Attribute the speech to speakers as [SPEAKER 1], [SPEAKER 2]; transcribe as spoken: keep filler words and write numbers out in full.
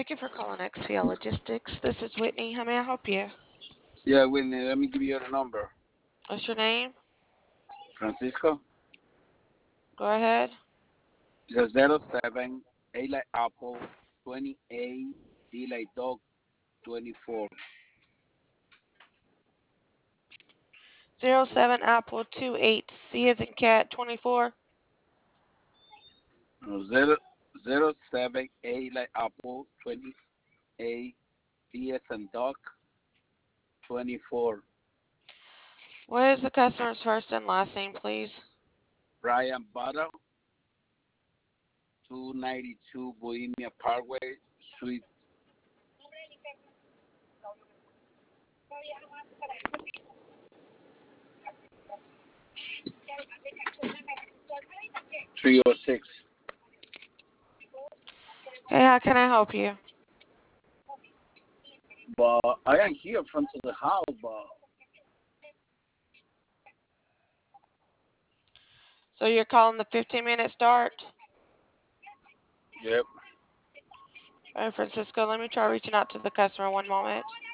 [SPEAKER 1] Thank you for calling X P L Logistics. This is Whitney. How may I help you?
[SPEAKER 2] Yeah, Whitney, let me give you the number.
[SPEAKER 1] What's your name?
[SPEAKER 2] Francisco,
[SPEAKER 1] Go ahead.
[SPEAKER 2] it's zero seven, A like Apple, twenty-eight, D like dog, twenty-four.
[SPEAKER 1] Zero seven Apple two eight C as in cat twenty four.
[SPEAKER 2] No, zero, zero seven, A like Apple, twenty-eight, D as in dog, twenty-four.
[SPEAKER 1] What is the customer's first and last name, please?
[SPEAKER 2] Brian Bottle, two ninety-two Bohemia Parkway, Suite. three oh six.
[SPEAKER 1] Okay, how can I help you?
[SPEAKER 2] But I am here front of the house, but
[SPEAKER 1] So you're calling the fifteen minute start?
[SPEAKER 2] yep.
[SPEAKER 1] All right, Francisco, let me try reaching out to the customer one moment.